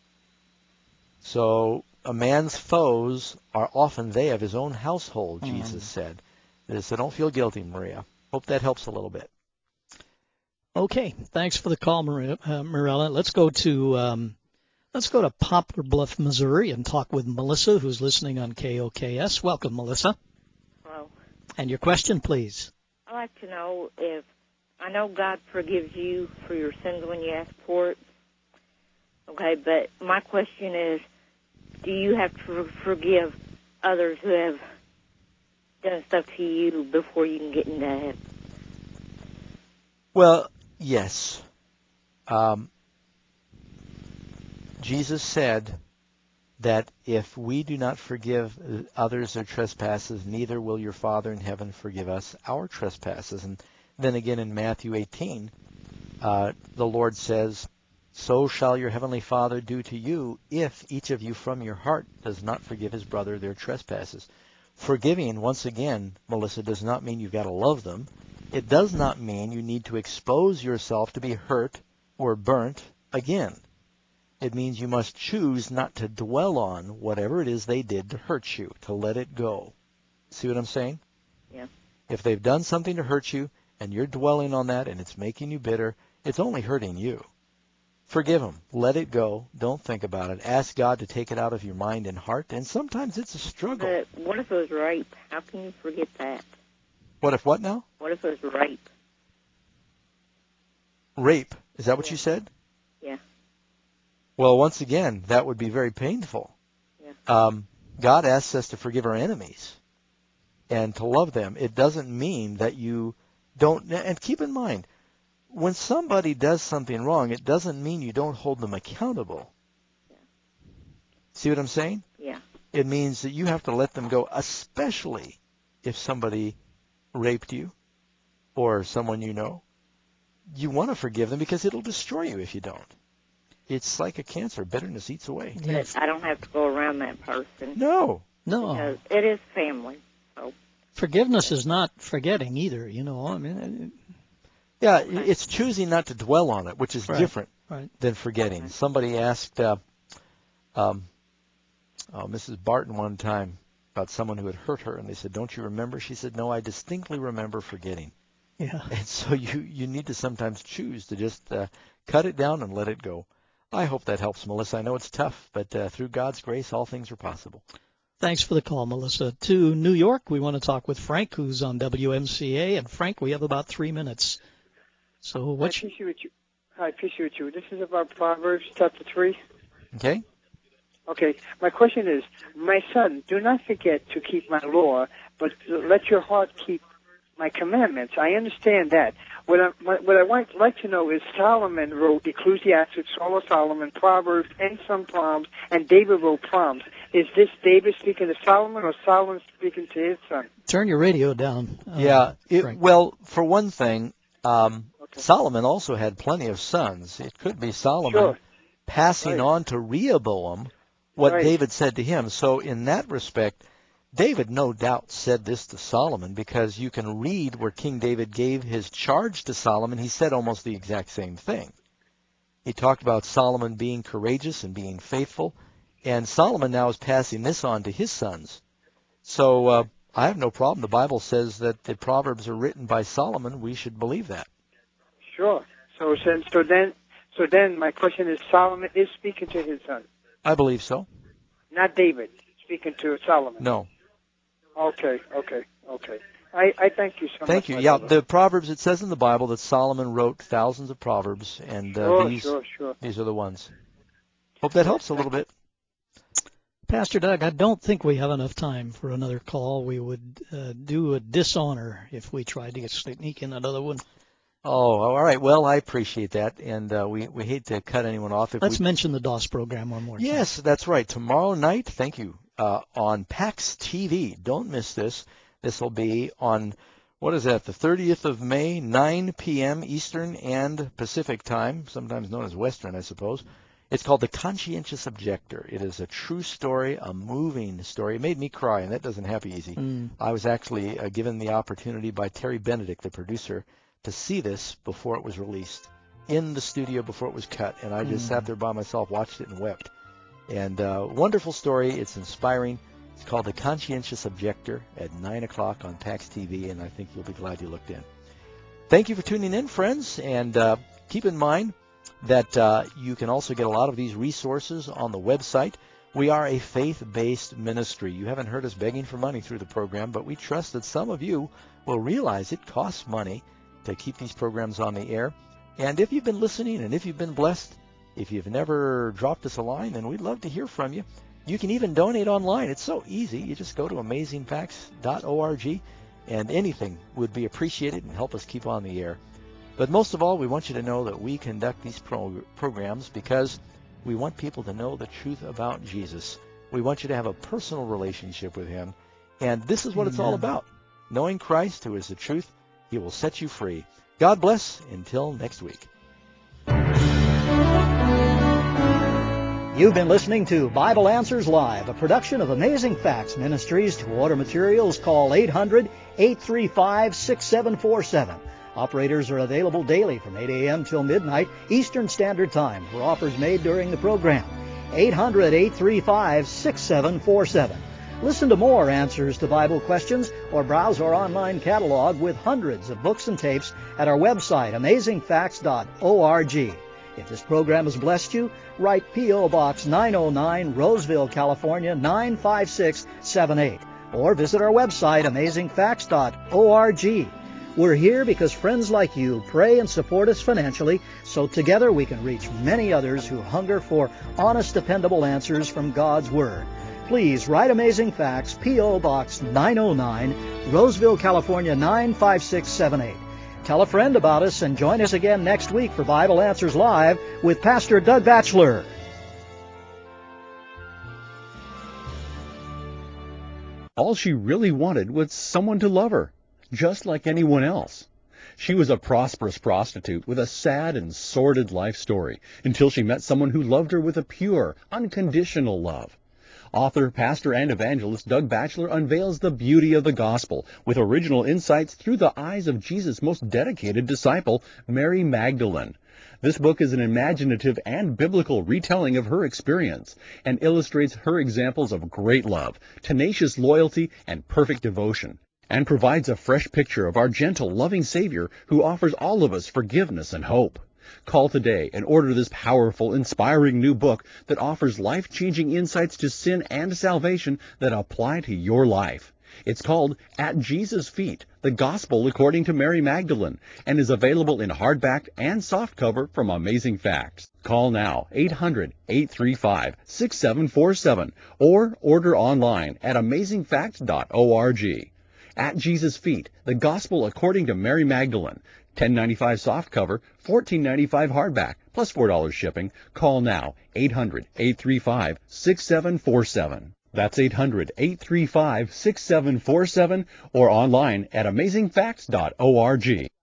So a man's foes are often they of his own household, Jesus said. So don't feel guilty, Maria. Hope that helps a little bit. Okay, thanks for the call, Marilla. Let's go to Poplar Bluff, Missouri, and talk with Melissa, who's listening on KOKS. Welcome, Melissa. Hello. And your question, please. I'd like to know if I know God forgives you for your sins when you ask for it. Okay, but my question is, do you have to forgive others who have done stuff to you before you can get into heaven? Well, yes. Jesus said that if we do not forgive others their trespasses, neither will your Father in heaven forgive us our trespasses. And then again in Matthew 18, the Lord says, so shall your heavenly Father do to you if each of you from your heart does not forgive his brother their trespasses. Forgiving, once again, Melissa, does not mean you've got to love them. It does not mean you need to expose yourself to be hurt or burnt again. It means you must choose not to dwell on whatever it is they did to hurt you, to let it go. See what I'm saying? Yeah. If they've done something to hurt you and you're dwelling on that and it's making you bitter, it's only hurting you. Forgive them. Let it go. Don't think about it. Ask God to take it out of your mind and heart, and sometimes it's a struggle. But what if it was rape? How can you forget that? What if what now? What if it was rape? Rape. Is that what you said? Yeah. Well, once again, that would be very painful. Yeah. God asks us to forgive our enemies and to love them. It doesn't mean that you don't, and keep in mind, when somebody does something wrong, it doesn't mean you don't hold them accountable. Yeah. See what I'm saying? Yeah. It means that you have to let them go, especially if somebody raped you or someone you know. You want to forgive them because it'll destroy you if you don't. It's like a cancer. Bitterness eats away. But I don't have to go around that person. No. Because it is family. So. Forgiveness is not forgetting either, I mean. Yeah, it's choosing not to dwell on it, which is different than forgetting. Right. Somebody asked Mrs. Barton one time about someone who had hurt her, and they said, don't you remember? She said, no, I distinctly remember forgetting. Yeah. And so you need to sometimes choose to just cut it down and let it go. I hope that helps, Melissa. I know it's tough, but through God's grace, all things are possible. Thanks for the call, Melissa. To New York, we want to talk with Frank, who's on WMCA. And, Frank, we have about 3 minutes. So what's I appreciate you. This is about Proverbs chapter 3. Okay. Okay. My question is, my son, do not forget to keep my law, but let your heart keep my commandments. I understand that. What I like to know is Solomon wrote Ecclesiastes, Song of Solomon, Proverbs, and some Psalms, and David wrote Psalms. Is this David speaking to Solomon or Solomon speaking to his son? Turn your radio down. Well, for one thing, Solomon also had plenty of sons. It could be Solomon passing on to Rehoboam what David said to him. So in that respect, David no doubt said this to Solomon, because you can read where King David gave his charge to Solomon. He said almost the exact same thing. He talked about Solomon being courageous and being faithful, and Solomon now is passing this on to his sons. So I have no problem. The Bible says that the Proverbs are written by Solomon. We should believe that. Sure. So then my question is, Solomon is speaking to his son. I believe so. Not David speaking to Solomon. No. Okay. I thank you so much. Thank you. Yeah, the Proverbs, it says in the Bible that Solomon wrote thousands of Proverbs, and these are the ones. Hope that helps a little bit. Pastor Doug, I don't think we have enough time for another call. We would do a dishonor if we tried to sneak in another one. Oh, all right. Well, I appreciate that, and we hate to cut anyone off. Let's mention the DOS program one more time. Yes, that's right. Tomorrow night, thank you, on PAX TV. Don't miss this. This will be on, what is that, the 30th of May, 9 p.m. Eastern and Pacific time, sometimes known as Western, I suppose. It's called The Conscientious Objector. It is a true story, a moving story. It made me cry, and that doesn't happen easy. I was actually given the opportunity by Terry Benedict, the producer, to see this before it was released, in the studio before it was cut, and I just sat there by myself, watched it, and wept. And wonderful story. It's inspiring. It's called The Conscientious Objector at 9 o'clock on PAX TV, and I think you'll be glad you looked in. Thank you for tuning in, friends, and keep in mind that you can also get a lot of these resources on the website. We are a faith-based ministry. You haven't heard us begging for money through the program, but we trust that some of you will realize it costs money to keep these programs on the air. And if you've been listening and if you've been blessed, if you've never dropped us a line, then we'd love to hear from you. You can even donate online. It's so easy. You just go to amazingfacts.org, and anything would be appreciated and help us keep on the air. But most of all, we want you to know that we conduct these programs because we want people to know the truth about Jesus. We want you to have a personal relationship with him. And this is what it's all about. Knowing Christ, who is the truth, he will set you free. God bless. Until next week. You've been listening to Bible Answers Live, a production of Amazing Facts Ministries. To order materials, call 800-835-6747. Operators are available daily from 8 a.m. till midnight Eastern Standard Time for offers made during the program. 800-835-6747. Listen to more answers to Bible questions or browse our online catalog with hundreds of books and tapes at our website, amazingfacts.org. If this program has blessed you, write P.O. Box 909, Roseville, California, 95678. Or visit our website, amazingfacts.org. We're here because friends like you pray and support us financially, so together we can reach many others who hunger for honest, dependable answers from God's Word. Please write Amazing Facts, P.O. Box 909, Roseville, California, 95678. Tell a friend about us and join us again next week for Bible Answers Live with Pastor Doug Batchelor. All she really wanted was someone to love her, just like anyone else. She was a prosperous prostitute with a sad and sordid life story until she met someone who loved her with a pure, unconditional love. Author, pastor, and evangelist Doug Batchelor unveils the beauty of the gospel with original insights through the eyes of Jesus' most dedicated disciple, Mary Magdalene. This book is an imaginative and biblical retelling of her experience and illustrates her examples of great love, tenacious loyalty, and perfect devotion, and provides a fresh picture of our gentle, loving Savior who offers all of us forgiveness and hope. Call today and order this powerful, inspiring new book that offers life-changing insights to sin and salvation that apply to your life. It's called At Jesus' Feet, The Gospel According to Mary Magdalene, and is available in hardback and softcover from Amazing Facts. Call now, 800-835-6747, or order online at amazingfacts.org. At Jesus' Feet, The Gospel According to Mary Magdalene, $10.95 softcover, $14.95 hardback, plus $4 shipping. Call now, 800-835-6747. That's 800-835-6747, or online at amazingfacts.org.